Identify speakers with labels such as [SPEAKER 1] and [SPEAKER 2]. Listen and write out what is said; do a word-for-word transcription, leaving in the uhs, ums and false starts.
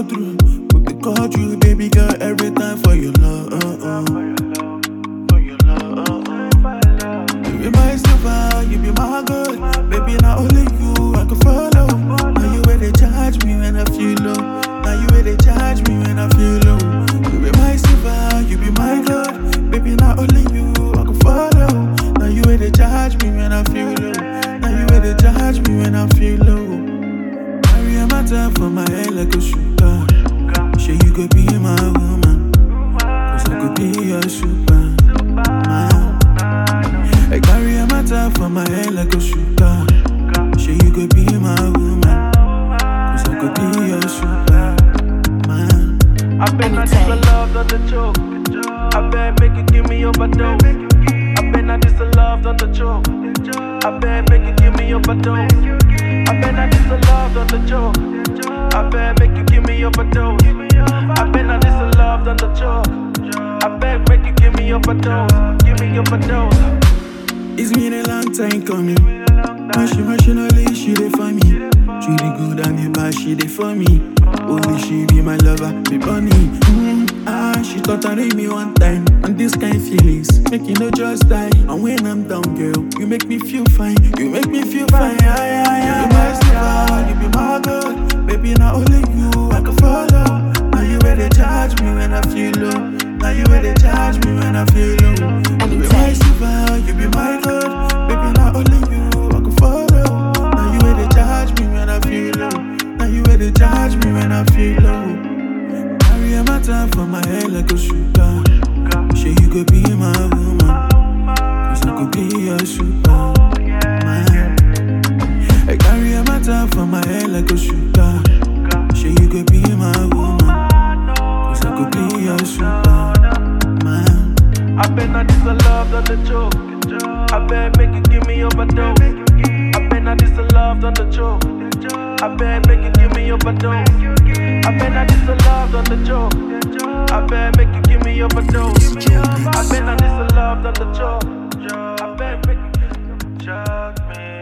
[SPEAKER 1] go through. Put the call through, baby girl, every time for your love. Uh, uh. You be my silver, you be my gold. Baby, not only you I can follow. Now you where they charge me when I feel low. Now you where they charge me when I feel low. You be my silver, you be my gold. Baby, not only you I can follow. Now you where they charge me when I feel low. Now you where they charge me when I feel low. Carry a matter for my head like a sugar. Sure you could be my woman, cause I could be your super. I carry a matter for my head like a sugar. Sure you could be my woman, cause I could be your super man.
[SPEAKER 2] I bet not this a love, not a joke. I bet make you give me overdose. I bet not this a love, not a joke. I bet make you give me overdose. I bet not this a love, not a joke. I bet make you give me overdose. I bet not this a love, not a joke. I bet make you give me overdose. Give me overdose.
[SPEAKER 1] It's been a long time coming. Mashi emotionally, she dey for me. She the good and the bad, she dey for me. Only she be my lover, be bunny. Mm, ah, she thought I need me one time. And this kind of feelings make you no just die. And when I'm down, girl, you make me feel fine. You make me feel fine. Yeah, yeah, yeah. You be my silver, you be my gold. Baby, not only you I can follow. Now you where they charge me when I feel low. Now you where they charge me when I feel low. You be my silver, you be my gold. Baby, not only you I can follow. Now you where they charge me when I feel low. Now you where they charge me when I feel low. Carry a matter for my head like a sugar. Sure you could be my woman, cause I could be your super man. I carry a matter for my head like a sugar. Sure you could be my woman, cause I could be your super man.
[SPEAKER 2] I bet not this a love, not a joke. I bet make you give me overdose. I bet not this a love, not a joke. I bet make you give me overdose. I bet not this a love, not a joke. I bet make you give me overdose. I bet not this a love, not a joke. I bet make you give me overdose.